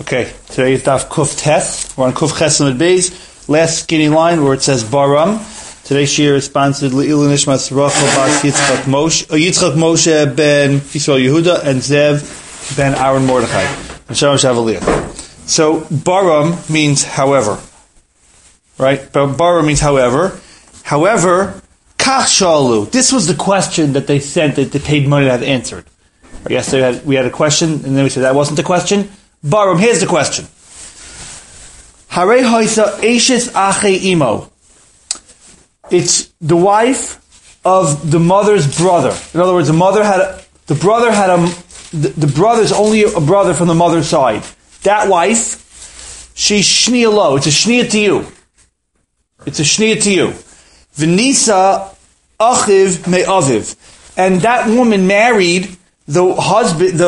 Okay, today is Daf Kuf Tes. We're on Kuf Chesed Beis, last skinny line where it says Baram. Today's shir is sponsored Le'ilu Nishmas Rachel Bas Yitzchak Moshe ben Yisrael Yehuda and Zev ben Aaron Mordechai. And Shalom Shavaliyah. So Baram means however, right? Baram means however. However, Kach Shalu. This was the question that they sent that they paid money to have answered. Yesterday we had a question, and then we said that wasn't the question. Baram, here's the question. Harei hoisa eishes ache imo. It's the wife of the mother's brother. In other words, the brother's only a brother from the mother's side. That wife, she's shnia lo. It's a shnia to you. It's a shnia to you. V'nisa achiv me'aviv. And that woman married the husband,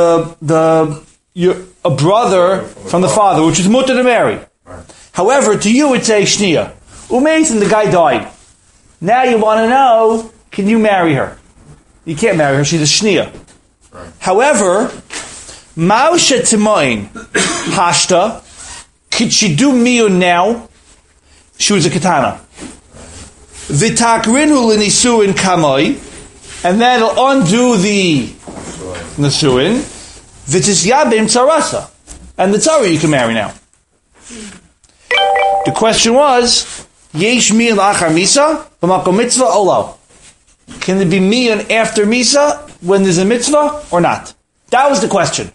a brother from the father, which is mutter to marry. However, to you it's a shnia. Umeis, and the guy died. Now you want to know, can you marry her? You can't marry her, she's a shnia. However, Mausha Timoin Hashta, could she do miyun now? She was a katana. V'takrinhu l'nisuin kamoi, and that'll undo the nisuin. V'tisyabim tzarasa, and the tzara you can marry now. The question was, yesh miyan achar misa b'makom mitzvah olo? Can there be miyan after misa when there's a mitzvah or not? That was the question.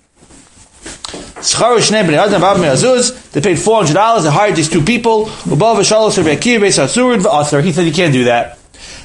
They paid $400. They hired these two people. He said you can't do that.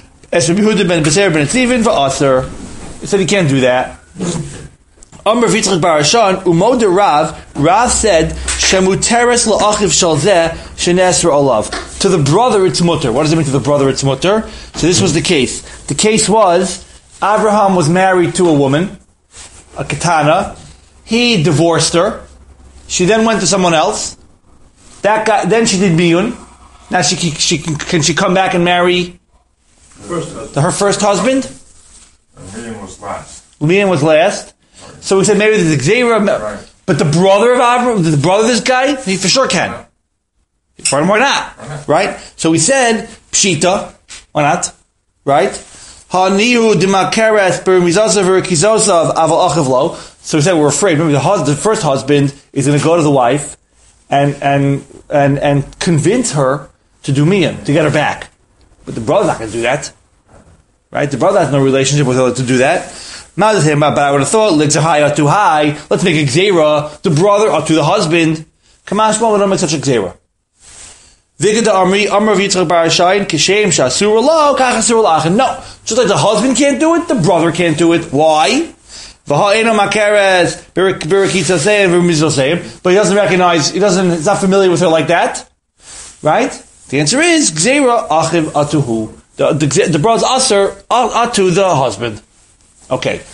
He said you can't do that. Amr Vitzchak Barashan Umoder Rav said Shemuteres la'achiv shalzeh shenesra olav. To the brother it's mutter. What does it mean to the brother it's mutter? So this was the case. The case was Abraham was married to a woman, a katana. He divorced her. She then went to someone else. That guy. Then she did miyun. Now can she come back and marry her first husband? Miyun was last. Miyun was last. So we said maybe there's a Xera, but the brother of Abraham, the brother of this guy, he for sure can. Why not? Right? So we said Pshita. Why not? Right? Ha'nihu d'makeres b'mizasav v'kizosav aval achiv lo. So we said we're afraid. Maybe the first husband is going to go to the wife and convince her to do miyun, to get her back. But the brother's not going to do that. Right? The brother has no relationship with her to do that. Not with him, but I would have thought, legs are high or too high. Let's make a gzera, the brother or to the husband. Come on, Shmuel, we don't make such a gzera. Vigad Amri, Amr Yitzchak Barashayin, Kishem Shasur lo, Kach Asur la'achin. No. Just like the husband can't do it, the brother can't do it. Why? V'ha'ena makeres, Birikitzaseim, V'mizosseim. But he doesn't recognize, he's not familiar with her like that. Right? The answer is, gzera achiv atuhu. The brother's asur atu the husband. Okay.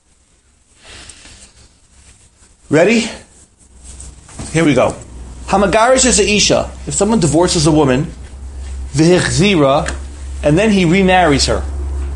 Ready? Here we go. Hamagarish is a isha. If someone divorces a woman, v'hichzira, and then he remarries her.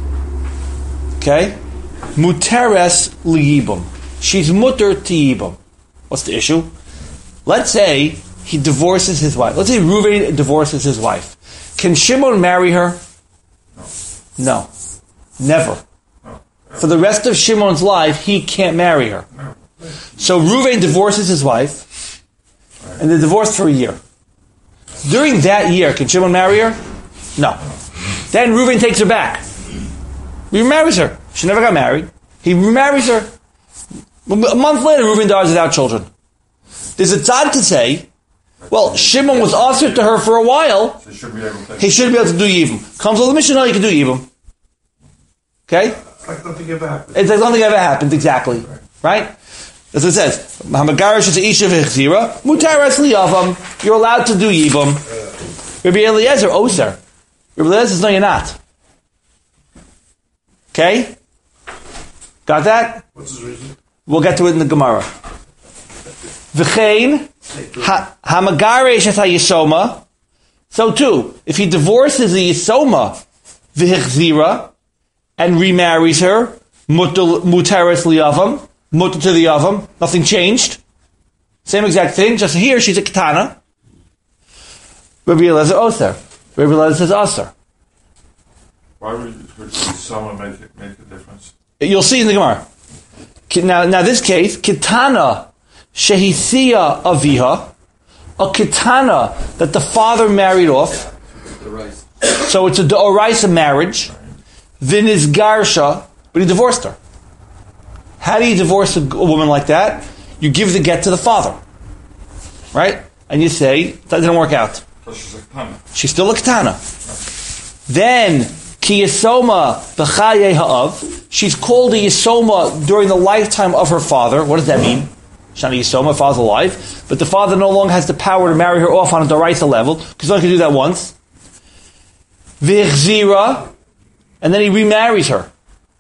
Okay? Muteres liyibum. She's mutter to yibum. What's the issue? Let's say he divorces his wife. Let's say Reuven divorces his wife. Can Shimon marry her? No. Never. For the rest of Shimon's life, he can't marry her. So Reuven divorces his wife, and they're divorced for a year. During that year, can Shimon marry her? No. Then Reuven takes her back. He remarries her. She never got married. He remarries her. A month later, Reuven dies without children. There's a tzad to say, well, Shimon was offered to her for a while. He should be able to do yibum. Comes all the Mishnah, you can do yibum. Okay? It's like nothing ever happened. It's like nothing ever happened, exactly. Right? As it says, Hamagarish is a isha v'chzira, mutaras liyavam, you're allowed to do yibum. Rabbi Eliezer, oser. Rabbi Eliezer says, no, you're not. Okay? Got that? What's his reason? We'll get to it in the Gemara. V'chein, Hamagarish is ha-yisoma. So too, if he divorces the yisoma, v'chzira, and remarries her, muteres liyavam, mutter to the yavam, nothing changed. Same exact thing, just here she's a ketana. Rabbi Eliezer Oser. Rabbi Eliezer says Oser. Why would someone make a difference? You'll see in the Gemara. Now this case, ketana shehithia aviha, a ketana that the father married off. So it's a d'oraisa marriage. Viniz garsha, but he divorced her. How do you divorce a woman like that? You give the get to the father, right? And you say that didn't work out. She's a ketana. She's still a ketana. Then ki yisoma b'chaye ha'av. She's called a yisoma during the lifetime of her father. What does that mean? Shani yisoma, father's alive, but the father no longer has the power to marry her off on a d'oraisa level because he only can do that once. V'chzira, and then he remarries her.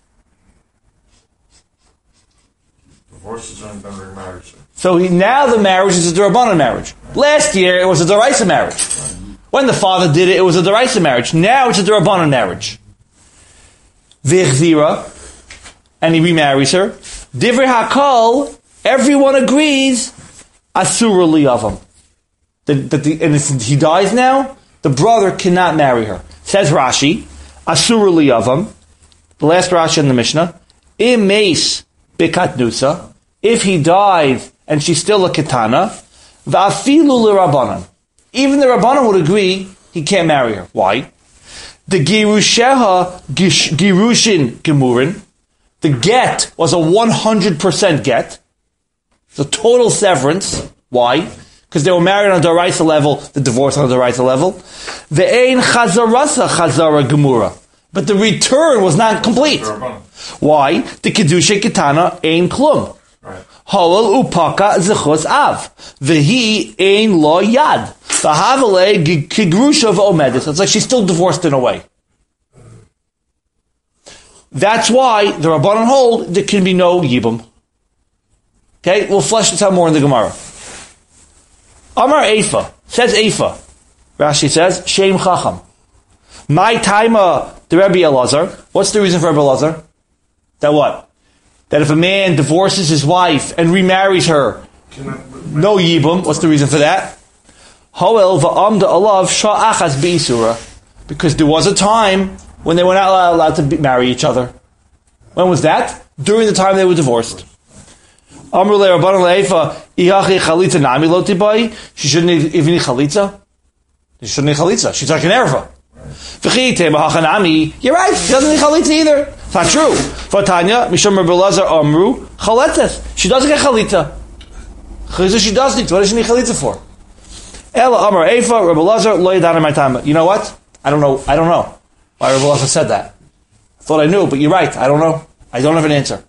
Divorce is only done remarriage. So now the marriage is a d'Rabbanan marriage. Last year it was a d'oraisa marriage. When the father did it was a d'oraisa marriage. Now it's a d'Rabbanan marriage. V'chzira, and he remarries her. Divrei hakol, everyone agrees, asura liyavam. And if he dies now, the brother cannot marry her. Says Rashi, asura liyavam, the last Rashi in the Mishnah, imeis bikatnusa, if he dies and she's still a ketana, va'afilu l'Rabbanan. Even the Rabbanan would agree he can't marry her. Why? The girusheha girushin gemurin, the get was a 100% get. The total severance. Why? Because they were married on a d'oraisa level, the divorce on a d'oraisa level. The ein chazarasa chazara gemura. But the return was not complete. Why? The kedusha ketana ein klum. Halal upaka zechus av. Vehi ein lo yad. V'havale kigrusha v'omedis. It's like she's still divorced in a way. That's why the Rabbanan hold there can be no yibum. Okay, we'll flesh this out more in the Gemara. Amar Eifa, says Eifa. Rashi says, Shem Chacham. My taima, the Rebbe Elazar. What's the reason for Rebbe Elazar? That what? That if a man divorces his wife and remarries her, no yibum. What's the reason for that? Hoel va'amda alav sha'achas be'isura. Because there was a time when they were not allowed to marry each other. When was that? During the time they were divorced. Amr le Rabbanan le'efa ihachi chalitza nami lo tibai. She shouldn't even need chalitza. She shouldn't need chalitza. She's like an erva. V'chite mahachanami. You're right. She doesn't need chalitza either. It's not true. Vatanya mishum Rebbe Elazar amru chaletzes. She doesn't get chalitza. Chalitza she does need. What does she need chalitza for? Ela Amr Eifa Rebbe Elazar lo yadana my time. You know what? I don't know why Rebbe Elazar said that. I thought I knew, but you're right. I don't know. I don't have an answer.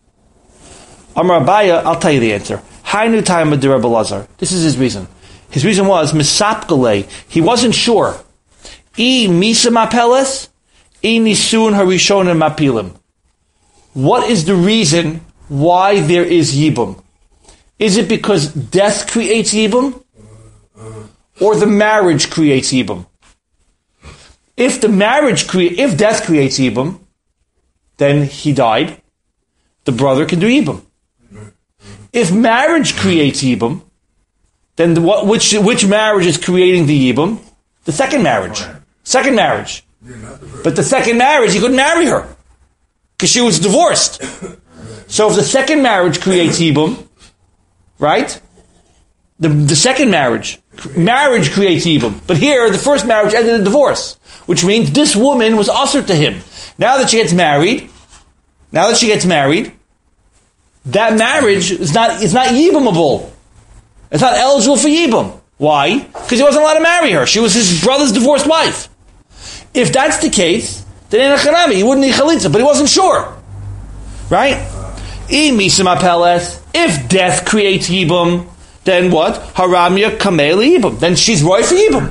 Amar Abaya, I'll tell you the answer. Hainu time with the Rebbe Elazar. This is his reason. His reason was misapgale. He wasn't sure. I misa mapeles, I nisun harishonim mapilim. What is the reason why there is yibum? Is it because death creates yibum, or the marriage creates yibum? If death creates yibum, then he died. The brother can do yibum. If marriage creates yibum, then which marriage is creating the yibum? The second marriage. Second marriage. But the second marriage, he couldn't marry her because she was divorced. So if the second marriage creates yibum, right? The second marriage creates yibum. But here, the first marriage ended in divorce, which means this woman was usher to him. Now that she gets married, that marriage is not yibumable. It's not eligible for yibum. Why? Because he wasn't allowed to marry her. She was his brother's divorced wife. If that's the case, then in a chanami, he wouldn't need chalitza, but he wasn't sure. Right? If death creates yibum, then what? Haramia kamel yibum. Then she's right for yibum.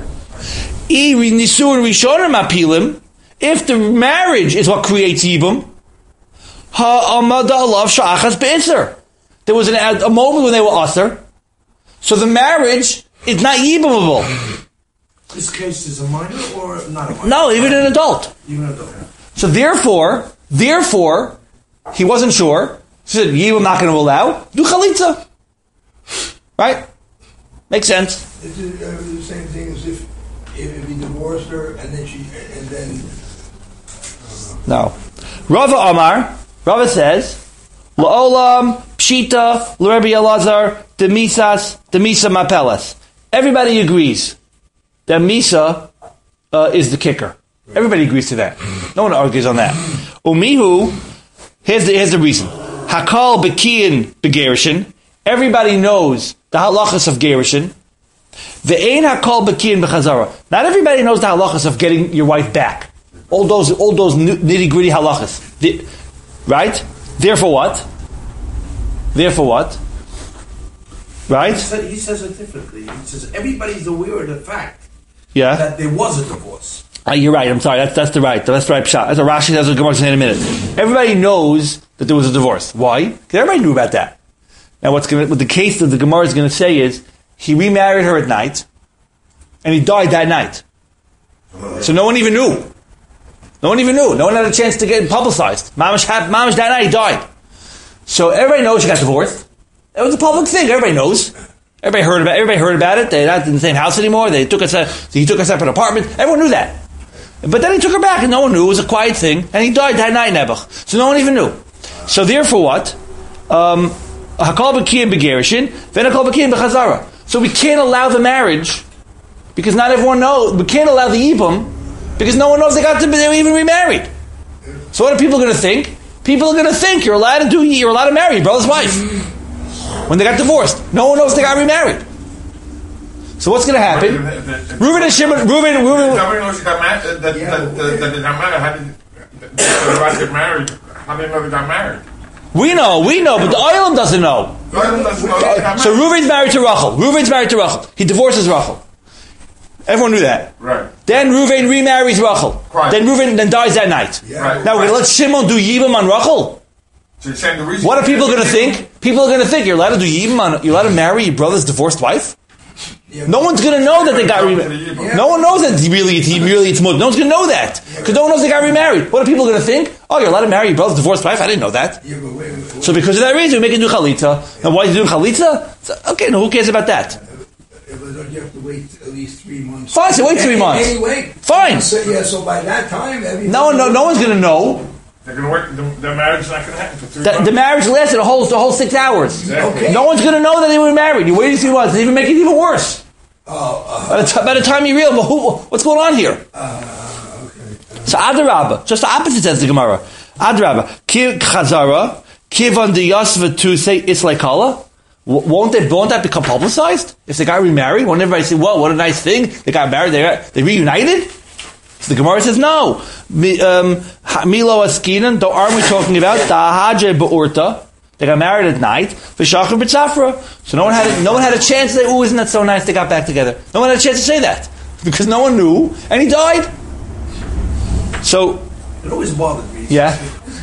If the marriage is what creates yibum, there was a moment when they were usher, so the marriage is not yibumable. This case is a minor or not a minor? No, even an adult. Even an adult. So therefore, he wasn't sure. He said, "Yibum not going to allow. Do chalitza." Right? Makes sense. It's the same thing as if he divorced her and then No. Rava Amar, Rava says, La'olam, Pshita, L'Rebbe Elazar, Demisa Mapelas. Everybody agrees that Misa is the kicker. Everybody agrees to that. No one argues on that. Umihu, here's the reason. Hakal Bekiyin Begerishin. Everybody knows the halachas of Gerishin. Ve'ein Hakal Bekiyin Bechazara. Not everybody knows the halachas of getting your wife back. All those nitty gritty halachas. Right? Therefore what? Right? He says it differently. He says everybody's aware of the fact that there was a divorce. You're right. I'm sorry. That's the right pshat. That's a Rashi. That's what Gemara says in a minute. Everybody knows that there was a divorce. Why? Because everybody knew about that. Now, what the case that the Gemara is going to say is he remarried her at night, and he died that night. So no one even knew. No one had a chance to get it publicized. Mamish that night he died. So everybody knows she got divorced. It was a public thing. Everybody knows. Everybody heard about it. They're not in the same house anymore. He took a separate apartment. Everyone knew that. But then he took her back, and no one knew. It was a quiet thing, and he died that night in Nebuch. So no one even knew. So therefore, what? Hakal b'kiyim b'gerishin, then hakal b'kiyim b'chazara. So we can't allow the marriage because not everyone knows. We can't allow the yibum because no one knows they were even remarried. So what are people going to think? People are going to think you're allowed to marry your brother's wife when they got divorced. No one knows they got remarried. So what's going to happen? Reuben and Shimon. Nobody knows they got married. That they got married. How did married? How did they know they got married? We know, but the Olam doesn't know. So Reuben's married to Rachel. He divorces Rachel. Everyone knew that. Right. Then Reuben remarries Rachel. Right. Then Reuben dies that night. Yeah. Right. Now we're going to let Shimon do Yibam on Rachel. So you're saying the reason What are people going to think? People are going to think you're allowed to do Yibam you're allowed to marry your brother's divorced wife? Yeah. No one's going to know that they got remarried. Yeah. No one knows that it's mud. No one's going to know that because no one knows they got remarried. What are people going to think? Oh, you're allowed to marry your brother's divorced wife? I didn't know that. Yeah, but wait. So because of that reason, we make it do chalitza. And why are you doing chalitza? So, okay, no, who cares about that? Don't you have to wait at least 3 months? Fine, so wait 3 months. Anyway. Fine. So by that time, No one's going to know. they're going to wait. The marriage is not going to happen for 3 months. The marriage lasted the whole 6 hours. Exactly. Okay. No one's going to know that they were married. You waited 3 months. It even make it even worse. By the time you realize, what's going on here? Okay. So Adarabba, just the opposite says the Gemara. Adarabba, Ki Chazara, Kivan de Yasva to say it's like kala. Won't that become publicized? If they got remarried, won't everybody say, "Whoa, what a nice thing! They got married, they reunited"? So the Gemara says, "No." Milo Askinan, aren't we talking about Dahaje Be'urta? They got married at night. V'shachar b'tzafra. So no one had a chance to say, "Oh, isn't that so nice? They got back together." No one had a chance to say that because no one knew, and he died. So It always bothered me. Yeah.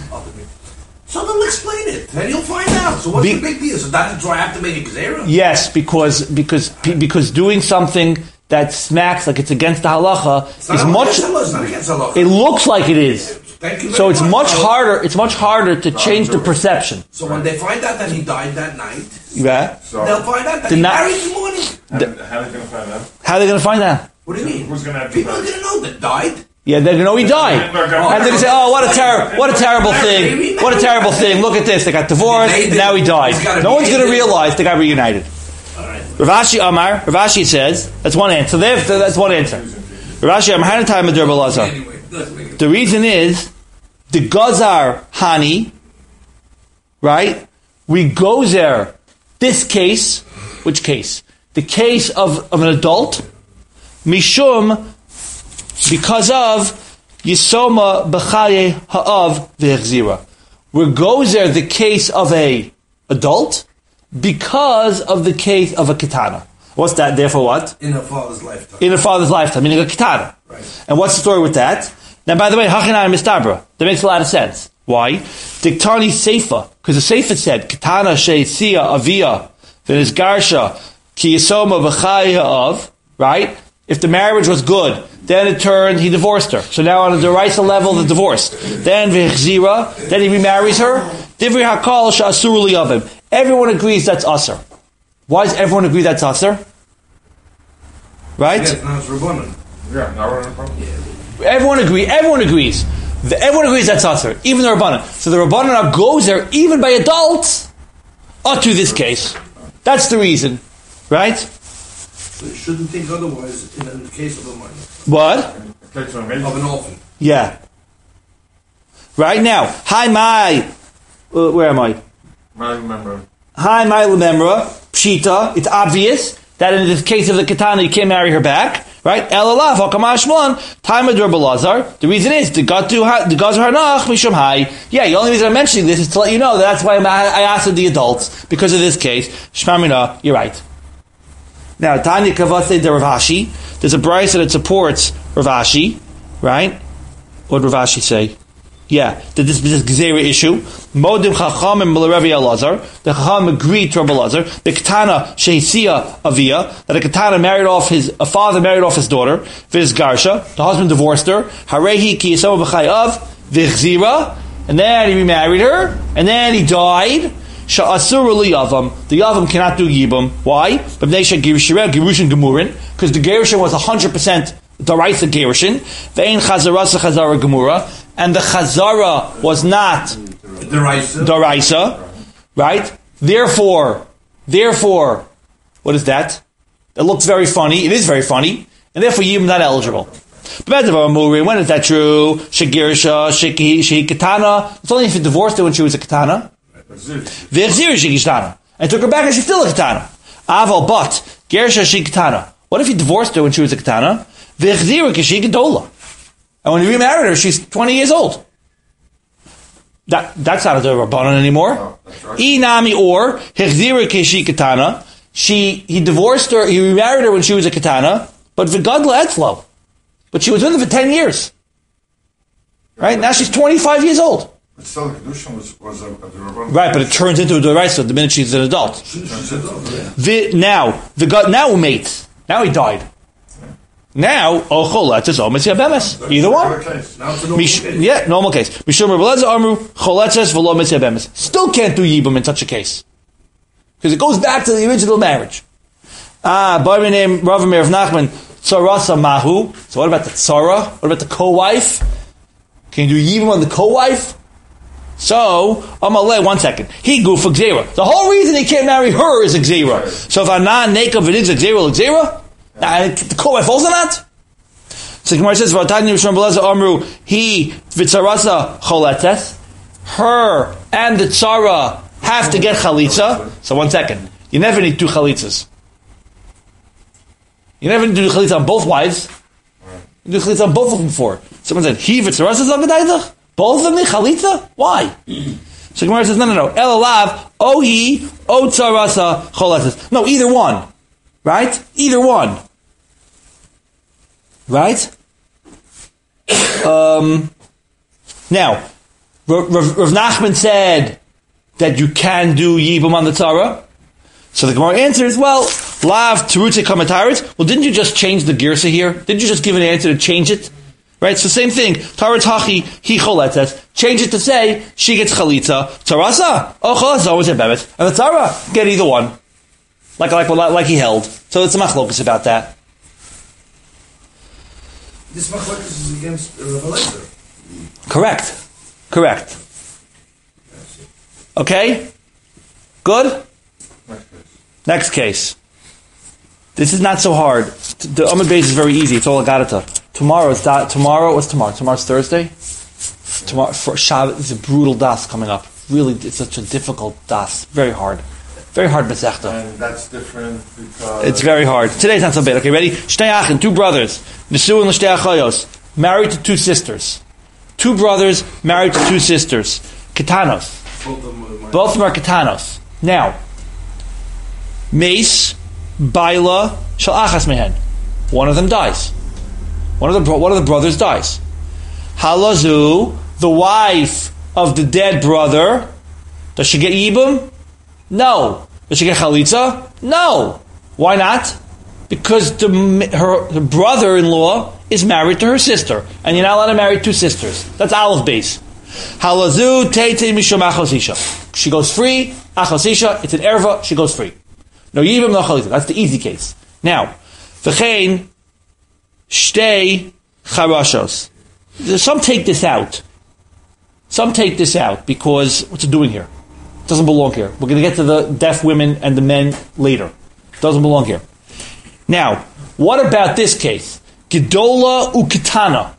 So they'll explain it, then you'll find out. So what's the big deal? So do I have to make a gzeira? yes, because doing something that smacks like it's against the halacha is much. It's not against halacha. It looks like it is. Thank you So very it's much. much harder. It's much harder to change the perception. So when they find out that he died that night, Yeah. So they'll find out that The he night- married in the morning. how are they going to find out? How are they going to find that? What do you mean? Who's going to have People are going to know that died. Yeah, they're going to know he died, and they're going to say, "Oh, what a terrible thing! What a terrible thing! Look at this! They got divorced, and now he died." No one's going to realize they got reunited. All right. Ravashi says that's one answer. That's one answer. Ravashi Amar Hanatay Medur Belazar. Anyway, let's make it. The reason is the Gazar Hani, right? We go there. This case, which case? The case of an adult, Mishum, because of Yisoma B'chaye Ha'av V'echzira. We go there the case of a adult because of the case of a ketana. What's that? Therefore what? In her father's lifetime. In a father's lifetime, meaning a ketana. Right. And what's the story with that? Now, by the way, Hachinai Mistabra. That makes a lot of sense. Why? Diktani Seifa. Because the Seifa said, Ketana She'etzia Avia, V'niz Garsha, Ki Yisoma B'chai Ha'av, right? If the marriage was good, then it turned, he divorced her. So now on a deraisa level, the divorced. Then V'chzira, then he remarries her. Divri HaKal Sha'asur Liyavim. Everyone agrees that's usher. Why does everyone agree that's Asr? Right? Yeah, now it's Rabbanan. Yeah, now we're in a problem. Everyone agrees everyone agrees that's Asr, even the Rabbanan. So the Rabbanan now goes there, even by adults, up to this case. That's the reason. Right? So you shouldn't think otherwise in the case of a minor. What? Of Of an orphan. Yeah. Right now, hi my, where am I? I remember. Hi my lememra, pshita. It's obvious that in the case of the katana, you can't marry her back, right? Elalav hakamashmon time of Lazar. The reason is the gazar hanach mishum hai. Yeah, the only reason I'm mentioning this is to let you know that's why I asked the adults because of this case. Shmamina, you're right. Now, Tanya Kavase de Rav Ashi. There's a brisa that supports Rav Ashi, right? What did Rav Ashi say? Yeah, that this Gezerah issue. Modim Chachamim L'Rav Elazar. The Chacham agreed to Rav Elazar. The Ketana Sheisia Avia. That a Ketana a father married off his daughter. Viz Garsha. The husband divorced her. Harehi Ki Yisama B'chayav. Vichzira. And then he remarried her. And then he died. Sha'asur Yavam. The Yavam cannot do Yibam. Why? Because the Gerushin was 100% Daraisa Gerushin. Ve'in Chazarasa Chazara Gemura. And the Chazara was not Daraisa. Right? Therefore, what is that? That looks very funny. It is very funny. And therefore Yibam not eligible. When is that true? Shegirsha, Shehi Katana. It's only if you divorced her when she was a Katana. And took her back and she's still a katana. Aval, but Gersha she katana. What if he divorced her when she was a katana? And when he remarried her, she's 20 years old. That's not a Rabbanan anymore. Inami or Hechzira keshi katana. He divorced her. He remarried her when she was a katana, but v'gadla etzlo. But she was with him for 10 years. Right now she's 25 years old. But still, the Kedushin was a Rabbanan. Right, but it turns into a Doraisa the minute she's an adult. Now who mates? Now he died. Now, choletzes or mitzvah bemes. Either one. Yeah, normal case. Mishum Rebeleza Amru choletzes v'lo mitzvah bemes. Still can't do yibum in such a case because it goes back to the original marriage. By name Rav Meir of Nachman Tzarasa Mahu. So what about the tzara? What about the co-wife? Can you do yibum on the co-wife? So, Amalei, 1 second. He go for Gzera. The whole reason he can't marry her is a Gzera. So if I'm not naked, it is a Gzera? The co-wife also not? So Gemara says, Amru, he, Vitzarasa Choletes, her and the Tzara have to get Chalitza. So 1 second. You never need 2 Chalitzas. You never need to do Chalitza on both wives. You do Chalitza on both of them before. Someone said, he Vitzarasa Zagadaydach? Both of them need chalitza? Why? So Gemara says, no. Elalav, ohi, o tzarasa, choletzes. No, either one. Right? Either one. Right? Now, Rav Nachman said that you can do yibum on the tzara. So the Gemara answers, well, lav terutze kamataris. Well, didn't you just change the girsa here? Didn't you just give an answer to change it? Right, so same thing. Tarat hachi he choletzes. Change it to say she gets chalitza. Tarasa, choletz always a bebet, and the tzara get either one, like he held. So it's a machlokus about that. This machlokus is against Revelation. Correct. Okay, good. Next case. This is not so hard. The Amud Beis is very easy. It's all Agadata. What's tomorrow? Tomorrow's Thursday. Tomorrow for Shabbat is a brutal das coming up. Really, it's such a difficult das. Very hard Masechta. And that's different because it's very hard. Today's not so bad. Okay, ready? Shnei Achin, 2 brothers, Nesu and L'Shtei Achayos, married to 2 sisters. 2 brothers married to 2 sisters. Ketanos. Both of them are ketanos. Now, Mace, Baila, Shal Achas Mehen. One of them dies. One of the brothers dies. Halazu, the wife of the dead brother, does she get yibum? No. Does she get chalitza? No. Why not? Because her brother-in-law is married to her sister, and you're not allowed to marry 2 sisters. That's Aleph base. Halazu teite mishum achosisha. She goes free. Achosisha, it's an erva. She goes free. No yibum, no chalitza. That's the easy case. Now, v'chein shtei charashos. Some take this out. Some take this out because what's it doing here? It doesn't belong here. We're going to get to the deaf women and the men later. It doesn't belong here. Now, what about this case? Gedola uketana.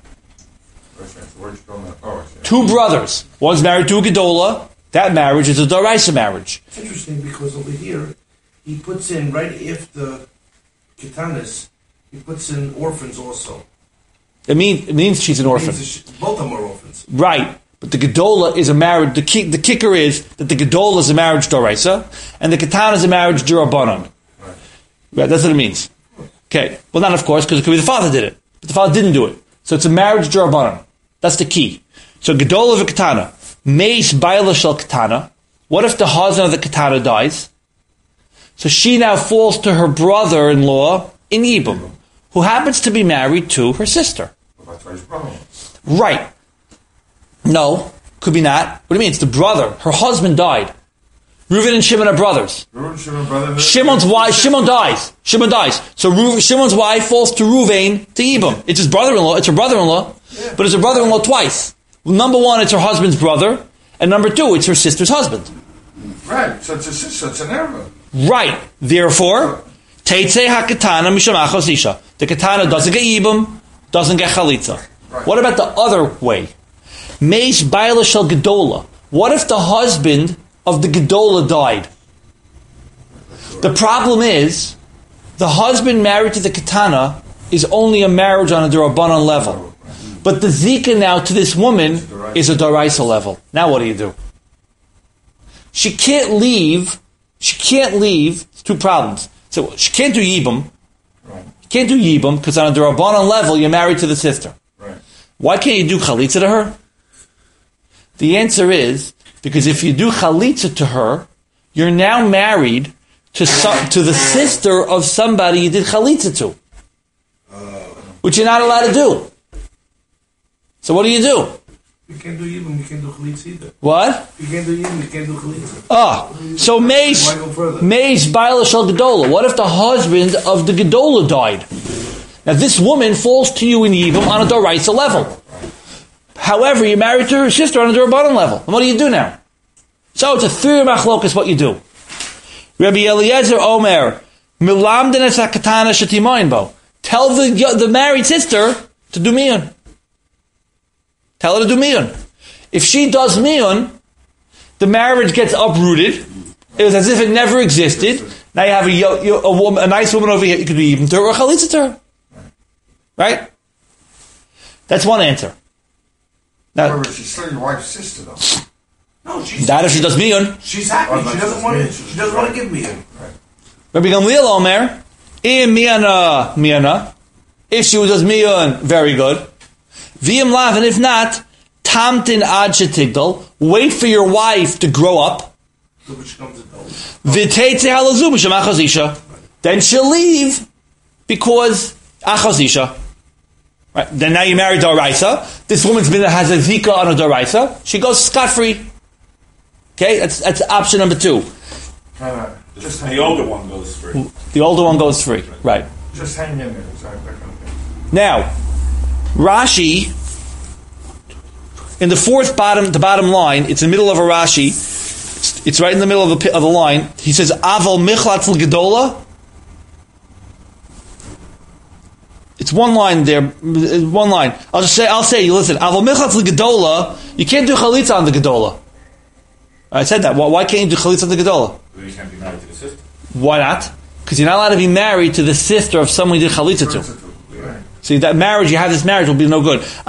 Two brothers. One's married to a Gedola. That marriage is a Doraisa marriage. It's interesting because over here, he puts in, right after the Ketanas, he puts in orphans also. It means she's an orphan. Both of them are orphans. Right. But the Gedola is a marriage. The kicker is that the Gedola is a marriage Doraisa, and the Ketana is a marriage Durabanan. Right. That's what it means. Okay. Well, not of course, because it could be the father did it. But the father didn't do it. So it's a marriage Durabanan. That's the key. So Gedola of a Ketana. Meis Baila Shel Ketana. What if the husband of the Ketana dies? So she now falls to her brother-in-law in Yibum, who happens to be married to her sister. Right. No, could be not. What do you mean? It's the brother. Her husband died. Reuven and Shimon are brothers. Shimon's wife. Shimon dies. So Shimon's wife falls to Reuven to Yibum. It's his brother-in-law. It's her brother-in-law, but it's her brother-in-law twice. Well, number one, it's her husband's brother, and number two, it's her sister's husband. Right. So it's a sister. It's an erva. Right. Therefore, Teitzei haketana misham achos isha. The ketana doesn't get Yibum, doesn't get chalitza. Right. What about the other way? Meis baila shel gedola. What if the husband of the gedola died? The problem is, the husband married to the ketana is only a marriage on a Durabanan level. But the zika now to this woman is a Doraisa level. Now what do you do? She can't leave. It's two problems. So she can't do Yibum. Right. Can't do Yibum because on a Durabanan level you're married to the sister. Right. Why can't you do Chalitza to her? The answer is because if you do Chalitza to her, you're now married to the sister of somebody you did Chalitza to, which you're not allowed to do. So what do? You can't do Yibum, you can't do Chalitza either. What? You can't do Yibum, you can't do Chalitza. So Meis Baila Shel Gedola. What if the husband of the Gedola died? Now this woman falls to you in Yibum on a Doraisa level. However, you're married to her sister on a Durabanan level. And what do you do now? So it's a third machlokas what you do. Rabbi Eliezer Omer, Milamden es hakatana shetimayin bo. Tell the married sister to do miyun. Tell her to do miyun. If she does miyun, the marriage gets uprooted. It was as if it never existed. Now you have a nice woman over here. You could be even to her or chalitza to her. Right? That's one answer. Now, she's still your wife's sister, though. No, she's that if she does miyun. She's happy. She doesn't want it. She doesn't want to give miyun. Right. Rabbi Gamliel Omer, miyana. If she does miyun, very good. V'im lav, and if not, tamtin ad shetigdal. Wait for your wife to grow up. V'teitze halazu b'shem achazisha. Then she'll leave because achazisha. Right. Then now you marry Doraisa. This woman's has a zika on a Doraisa. She goes scot-free. Okay, that's option number two. The older one goes free. The older one goes free. Right. Just hang in there. Now, Rashi, in the bottom line, it's in the middle of a Rashi. It's right in the middle of the line. He says, Aval michlat gedola. It's one line there. One line. I'll say. Listen. Aval michlat gedola. You can't do chalitza on the gedola. I said that. Why can't you do chalitza on the gedola? Well, you can't be married to the sister. Why not? Because you're not allowed to be married to the sister of someone you did chalitza to. See, that marriage, you have this marriage, will be no good. It's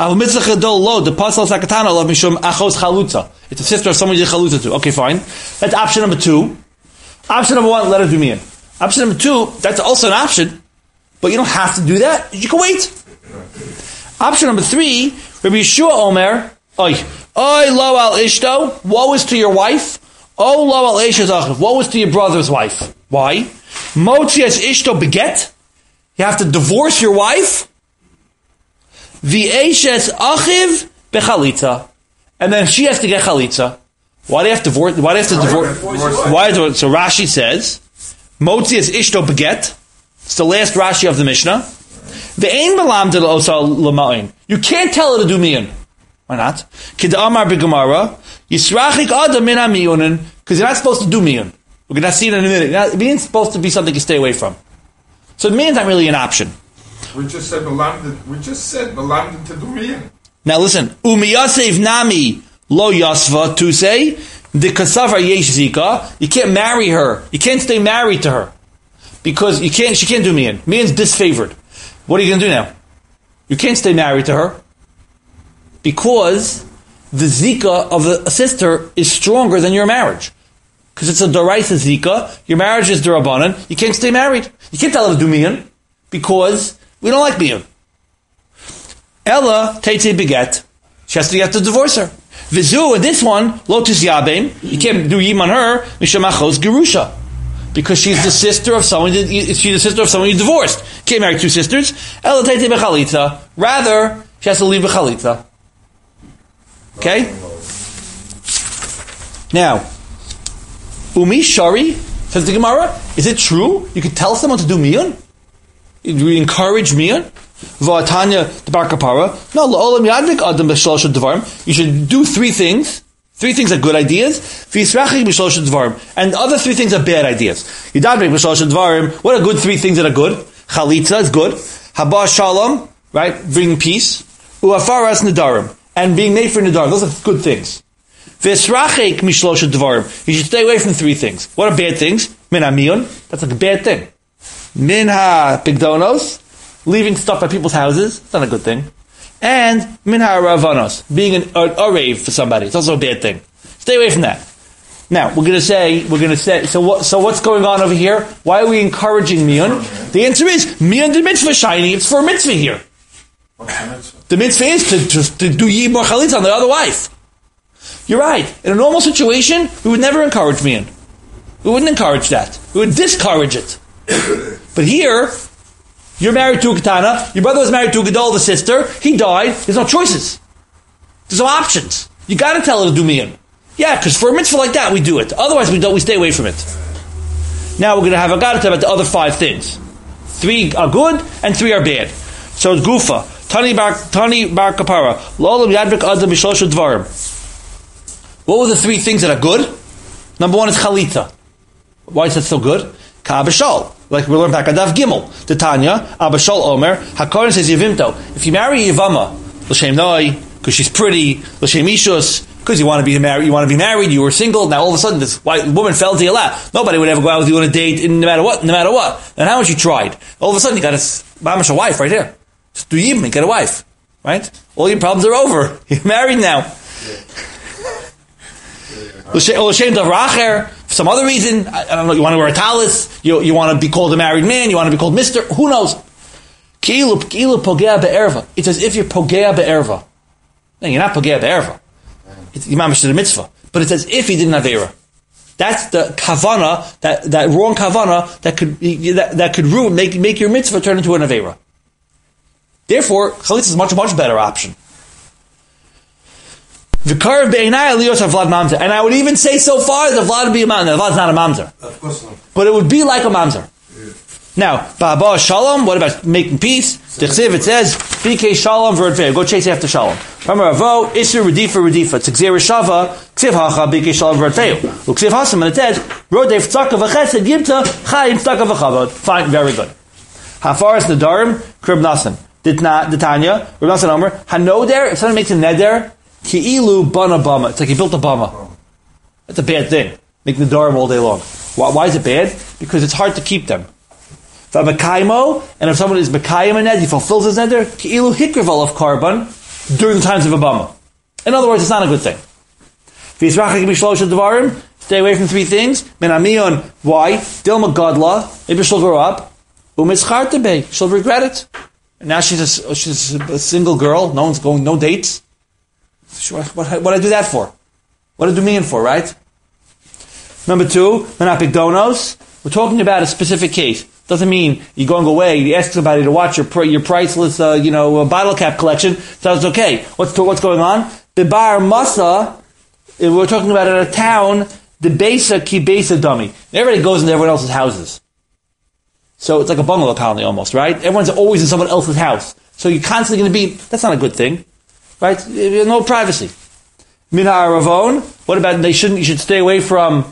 a sister of someone you did chalutza to. Okay, fine. That's option number two. Option number one, let her do miyun. Option number two, that's also an option, but you don't have to do that. You can wait. Option number three, Rabbi Yeshua Omer, Oy lo al ishto, woe is to your wife. Oh lo al isha's achiv, woe is to your brother's wife. Why? Motzias ishto beget. You have to divorce your wife. V'eishes achiv bechalitza, and then she has to get chalitza. Why do you have to divorce? Why do you have to divorce? Why do it? So Rashi says, Motzias ishto beget. It's the last Rashi of the Mishnah. Ve'ein melamdeh l'osa l'ma'in. You can't tell her to do miyun. Why not? K'da'amar b'gemara yisrachik adam min ha'miyunin, because you're not supposed to do miyun. We're going to see it in a minute. Miyun's supposed to be something you stay away from. So miyun's not really an option. We just said melamdeh to do miyun. Now listen, umiyasev nami lo yasva to say the kasavar yesh zika. You can't marry her. You can't stay married to her because she can't do miyun. Miyun's disfavored. What are you going to do now? You can't stay married to her because the zika of a sister is stronger than your marriage. Because it's a doraisa zika. Your marriage is derabanan. You can't stay married. You can't tell her to do miyun because we don't like miyun. Ella teitze beget. You have to divorce her. Vizu, and this one, lotus yabim. You can't do yim on her. Mishamachos gerusha, because she's the sister of someone. She's the sister of someone you divorced. Can't marry two sisters. Ella teitze bechalitza. Rather, she has to leave bechalitza. Okay. Now, umi shari, says the Gemara. Is it true you could tell someone to do miyun? You encourage miyun? V'atanya the bar kapara. No, la'olam yadrik adam b'shlosh devarim. You should do three things. Three things are good ideas. V'yisrachik b'shlosh devarim. And the other three things are bad ideas. Yidadrik b'shlosh devarim. What are good three things that are good? Chalitza is good. Haba shalom, right? Bringing peace. U'afaras nedarim. And being made for nedarim. Those are good things. V'yisrachik b'shlosh devarim. You should stay away from three things. What are bad things? Min ha'miyun. That's like a bad thing. Min ha'pigdonos. Leaving stuff at people's houses, it's not a good thing. And minha ravanos, being a rave for somebody, it's also a bad thing. Stay away from that. Now, we're going to say, so what's going on over here? Why are we encouraging miyun? The answer is, miyun the mitzvah shiny, it's for a mitzvah here. What's the mitzvah? The mitzvah is to do yib or chalitza on the other wife. You're right. In a normal situation, we would never encourage miyun. We wouldn't encourage that. We would discourage it. But here, you're married to a katana, your brother was married to a gadol, the sister, he died, there's no choices. There's no options. You gotta tell her to do miyun. Yeah, because for a mitzvah like that, we do it. Otherwise, we stay away from it. Now we're going to have a gadata about the other five things. 3 are good, and 3 are bad. So it's gufa. Tani bar kapara. Lo'olam yadrik adam b'shlosh dvarim. What were the 3 things that are good? Number 1 is chalitza. Why is that so good? Ka'abashal. Like we learned back at Daf Gimel. The Tanya, Abashal Omer, HaKohen says Yevimto. If you marry Yevama, L'shem Noi, because she's pretty, L'shem Ishus, because you want to be married, you were single, now all of a sudden this white woman fell to your lap. Nobody would ever go out with you on a date, no matter what. And how much you tried. All of a sudden you got a wife right here. Just do Yibim, get a wife. Right? All your problems are over. You're married now. L'shem Davracher, for some other reason, I don't know, you want to wear a talis, you want to be called a married man, you want to be called Mr., who knows? Ki'ilu pogea be'erva. It's as if you're pogea be'erva. No, you're not pogea be'erva. You're mamish to the mitzvah. But it's as if he didn't have era. That's the kavana, that wrong kavana, that could ruin, make your mitzvah turn into an avera. Therefore, chalitza is a much, much better option. And I would even say so far that Vlad would be a mamzer. Vlad's not a mamzer. Of course not. But it would be like a mamzer. Yeah. Now, Ba'aba Shalom, what about making peace? T'chsiv, it says, BK Shalom v'rodfei. Go chase after Shalom. Remember, Avo, Isser Redifa. T'gzir Shava, Ksiv Hacha, BK Shalom v'rodfei. Uksiv Hasam, and it says, Rodef Tzaka v'chesed, Yimta, Chayim Tzaka v'chavod. Fine, very good. Hafaras Nadarim, Krib Nasan. Tanya, Krib Nasan Omer, Hanoder, if someone makes a neder, Ki'ilu bana bama. It's like he built a bama. That's a bad thing. Making the darim all day long. Why is it bad? Because it's hard to keep them. And if someone is mekayim a ned, he fulfills his neder, Ki'ilu hikrival of carbon during the times of a bama. In other words, it's not a good thing. Stay away from 3 things. Menamion, why? Dilma godla, maybe she'll grow up. Umitzchartebe, she'll regret it. And now she's a single girl, no dates. What I do that for? What I do mean for, right? Number 2, menapik donos. We're talking about a specific case. Doesn't mean you're going away, you ask somebody to watch your priceless, bottle cap collection. So it's okay. What's going on? The bar masa. We're talking about in a town the Beisa ki Beisa dummy. Everybody goes into everyone else's houses. So it's like a bungalow colony almost, right? Everyone's always in someone else's house. So you're constantly going to be, that's not a good thing. Right? No privacy. Mina Aravon, what about, you should stay away from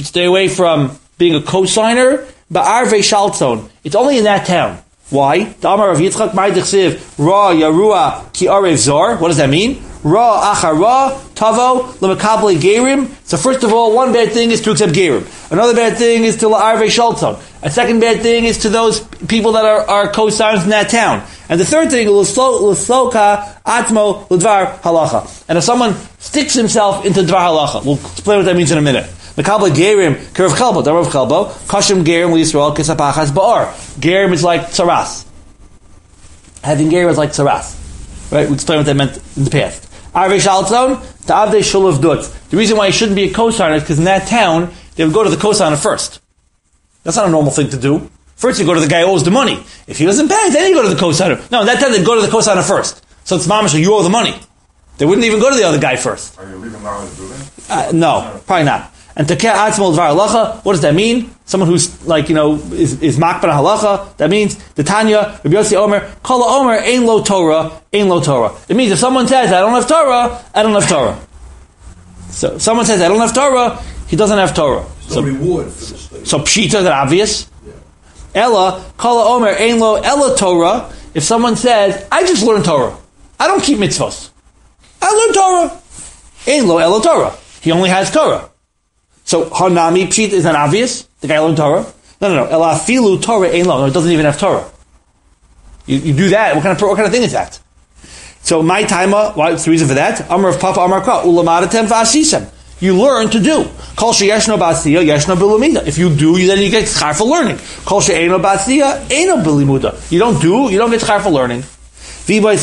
being a co-signer. Ba'arvei Shaltzon. It's only in that town. Why? The Amar of Yitzchak Ma'idechsiv Ra Yarua Ki Arev Zor. What does that mean? Ra Achar Ra Tavo L'Mekabli Gerim. So first of all, one bad thing is to accept Gerim. Another bad thing is to La'arvei Shaltzon. A second bad thing is to those people that are co-signers in that town. And the third thing, L'Sloka Atmo L'Dvar Halacha. And if someone sticks himself into Dvar Halacha, we'll explain what that means in a minute. Mekabel Gerim, Kerav Chalbo, Darav Chalbo, Kashim Gerim L'Yisrael, Kesapachas Ba'ar. Gerim is like Tzaras. Having Gerim is like Tzaras. Right? We explained what that meant in the past. Arvei Shaltzon, Ta'avdei Shulav Dut. The reason why he shouldn't be a co-signer is because in that town, they would go to the co-signer first. That's not a normal thing to do. First you go to the guy who owes the money. If he doesn't pay, then you go to the co-signer. No, in that time they'd go to the co-signer first. So it's mamash, you owe the money. They wouldn't even go to the other guy first. Are you leaving now to do that? No, probably not. And tekeh atzmo dvar halacha, what does that mean? Someone who's like, is makbar halacha. That means the Tanya, Rabbi Yossi Omer, kol Omer ein lo Torah, ein lo Torah. It means if someone says I don't have Torah, I don't have Torah. So if someone says I don't have Torah, he doesn't have Torah. No reward for this thing. So pshita, that obvious. Ella, kol Omer ein lo ella Torah. If someone says I just learned Torah, I don't keep mitzvos, I learned Torah. Ein lo ella Torah. He only has Torah. So Hanami Pshit is not obvious. The guy learned Torah. No. Ela filu Torah ein lo. No, it doesn't even have Torah. You do that. What kind of thing is that? So my timer. What's the reason for that? Amar of Papa Amar Ka ulamadatem v'asisem. You learn to do. Kol sheyeshno ba'asiya yeshno b'limida. If you do, then you get schar for learning. Kol she'eno ba'asiya eno b'limuda. You don't do, you don't get schar for learning. Really, what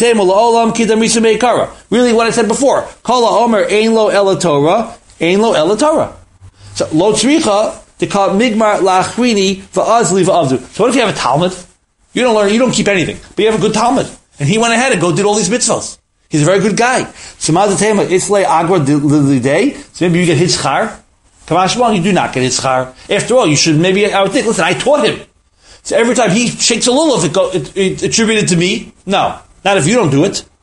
I said before. Kol ha'omer ein lo ela Torah, ein lo ela Torah. So lo tzricha to call migmar la'achrini va'azli va'avdu. So what if you have a Talmud? You don't learn, you don't keep anything, but you have a good Talmud, and he went ahead and did all these mitzvahs. He's a very good guy. So mazatema islay agra day. So maybe you get his schar. Kamashwan, you do not get his schar. After all, you should maybe. I would think. Listen, I taught him. So every time he shakes a lulav, it's attributed to me. No, not if you don't do it.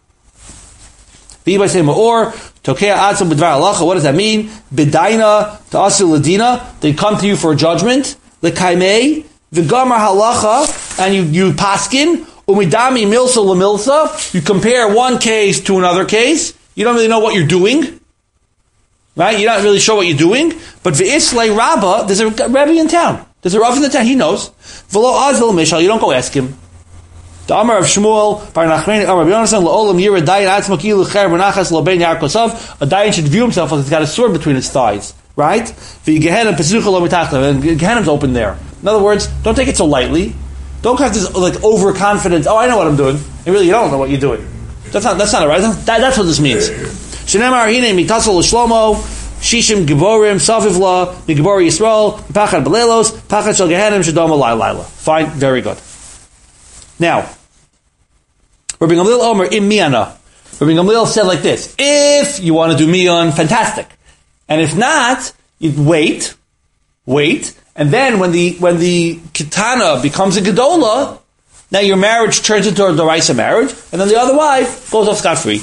Or Tokea Atzam B'dvar Halacha. What does that mean? B'daina to Asil Ladina. They come to you for a judgment. L'kaimei v'gamar halacha, and you paskin umidami milsa lemilsa. You compare one case to another case. You don't really know what you're doing, right? You're not really sure what you're doing. But v'islei Rabba, there's a Rebbe in town. There's a Rav in the town. He knows. V'lo azil mishal. You don't go ask him. The Amar of Shmuel, Bar Nachmani, Amar B'Yonasan, La'olam Yira Dayan Atzma Kilu Cher B'Nachas L'Bein Yarkosav. A Dayan should view himself as he's got a sword between his thighs, right? V'Gehenim Pesucha Lo Mitachta, and Gehenim's open there. In other words, don't take it so lightly. Don't have this overconfidence. Oh, I know what I'm doing. And really, you don't know what you're doing. That's not right. That's what this means. Shenemar Hine Mitasol L'Shlomo Shishim Giborim Savivla Migibor Yisrael Pachad Belelos Pachad Shel Gehenim Shadom Laila. Fine, very good. Now, Rabbi Gamliel Omer in Miyana. Rabbi Gamliel said like this: if you want to do Miyan, fantastic, and if not, you wait, and then when the Kitana becomes a Gedola, now your marriage turns into a Doraisa marriage, and then the other wife goes off scot-free.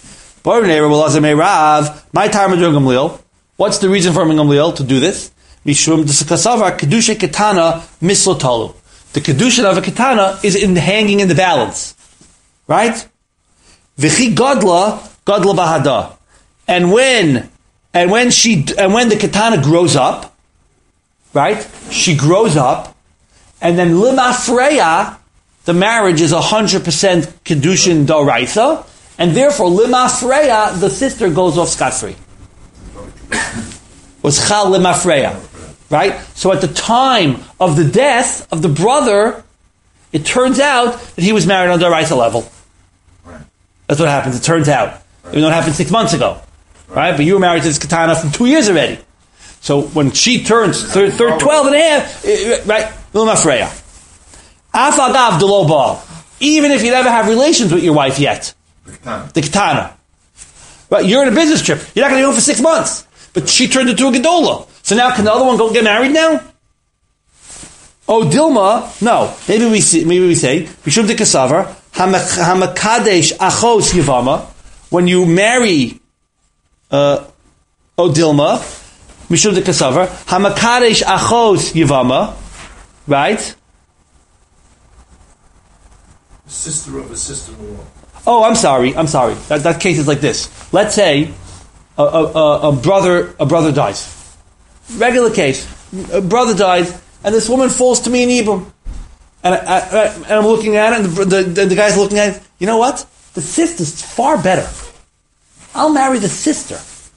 My time with Rabbi Gamliel. What's the reason for Rabbi Gamliel to do this? Mishum Kasavar Kedusha Kitana Mislotalu. The kedusha of a katana is in hanging in the balance, right? V'chi gadla bahada, and when the katana grows up, right? She grows up, and then limafreya, the marriage is 100% kedushin doraisa, and therefore limafreya, the sister goes off scot-free. Was chal limafreya. Right? So at the time of the death of the brother, it turns out that he was married on the Doraisa level. Right. That's what happens. It turns out. Right. Even though it happened 6 months ago. Right? But you were married to this katana for 2 years already. So when she turns 12 and a half, right? L'mafreya. Afagav delo bal. Even if you never have relations with your wife yet. The katana. Right? You're in a business trip. You're not going to be home for 6 months. But she turned into a gedola. So So now can the other one go get married now? Oh, Dilma, no. Maybe we say, Mishum de Kasavar, Hamakadesh Achos Yavama, when you marry, Dilma, Mishum de Kasavar, Hamakadesh Achos Yavama, right? Sister of a sister-in-law. Oh, I'm sorry. That case is like this. Let's say a brother dies. Regular case. A brother dies, and this woman falls to me in Ibum. And I'm looking at it, and the guy's looking at it. You know what? The sister's far better. I'll marry the sister.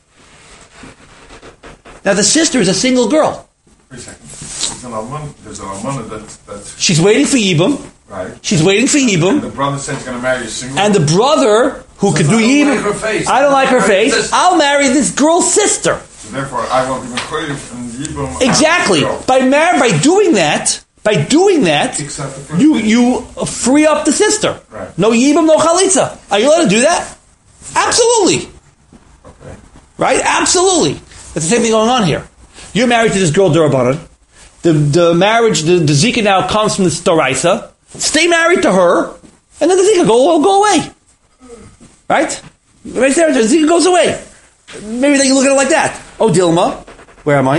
Now, the sister is a single girl. Wait a second. There's an almana that... She's waiting for Ibum. Right. She's waiting for Ibum. And the brother said he's going to marry a single... And the brother, who could do Ibum... I don't like her face. I'll marry this girl's sister. So therefore, I won't even crave and Ibum... Exactly. By doing that, you free up the sister. Right. No Yibam, no Chalitza. Are you allowed to do that? Absolutely. Okay. Right? Absolutely. That's the same thing going on here. You're married to this girl, Durabanan. The marriage, the Zika now comes from the Storaisa. Stay married to her, and then the Zika will go away. Right? Right there, the Zika goes away. Maybe they look at it like that. Oh, Dilma. Where am I?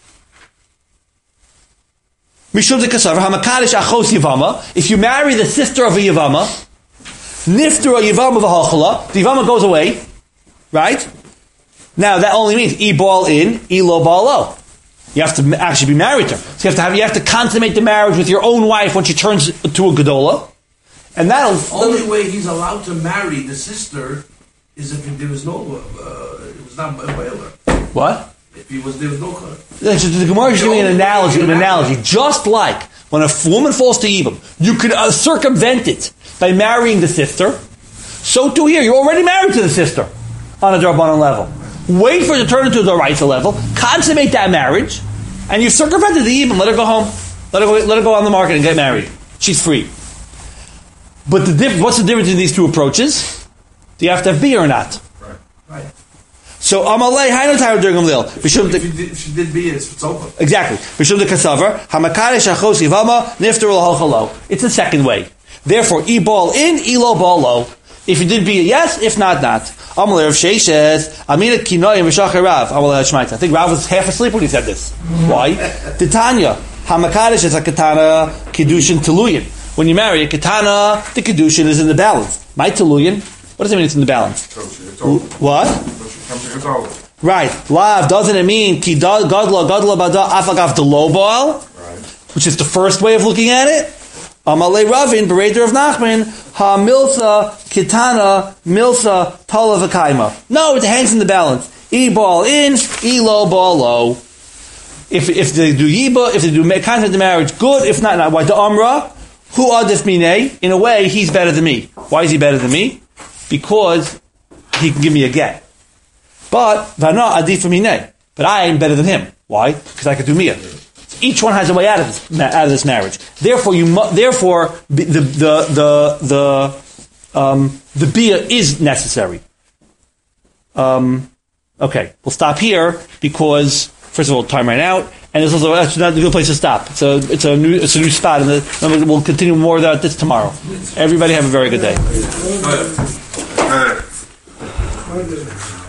Mishum de Kasavar, Hamakadesh Achos Yavama. If you marry the sister of a Yavama, Nifter a Yavama v'Hachala, the Yavama goes away. Right? Now, that only means E-ball in, E-lo ball lo. You have to actually be married to her. So you have to consummate the marriage with your own wife when she turns to a Gedola. And that'll... Only way he's allowed to marry the sister is if there was no... it was not a whaler. What? If there was no... The Gemara is giving an analogy. Just like when a woman falls to Ibum, you could circumvent it by marrying the sister. So too here, you're already married to the sister on a Darbanan level. Wait for it to turn into the Raisa level, consummate that marriage, and you've circumvented the Ibum. Let her go home. Let her go on the market and get married. She's free. But what's the difference in these two approaches? Do you have to have beer or not? Right. So Amalei Hainotayr during Gamliel. If she did beer, it's over. Exactly. V'shum de Kasavar Hamakadesh Achos Yivama Nifter L'Hochalo. It's the second way. Therefore, E ball in, E low ball low. If you did beer, yes. If not, not. Amalei Rav Sheishes Amina Kinoyim V'Shachar Rav Amalei Shmaita. I think Rav was half asleep when he said this. Why? Titania Hamakadesh is a katana kedushin teluyin. When you marry a katana, the kedushin is in the balance. My teluyin. What does it mean? It's in the balance. What? Right. Lav, doesn't it mean ki gadla bada afagav the low ball? Which is the first way of looking at it. Amalei Ravin, berater of Nachman, ha milsa kitana milsa tala v'kaima. No, it hangs in the balance. E ball in, E low ball low. If they do yiba, if they do contact the marriage, good. If not, not. Why the amra? Who adif minei? In a way, he's better than me. Why is he better than me? Because he can give me a get. But vana adif minei. But I am better than him. Why? Because I could do miyah. Each one has a way out of this marriage. Therefore, the bia is necessary. Okay, we'll stop here because first of all, time ran out, and it's also that's not a good place to stop. It's a new spot, and we'll continue more about this tomorrow. Everybody have a very good day.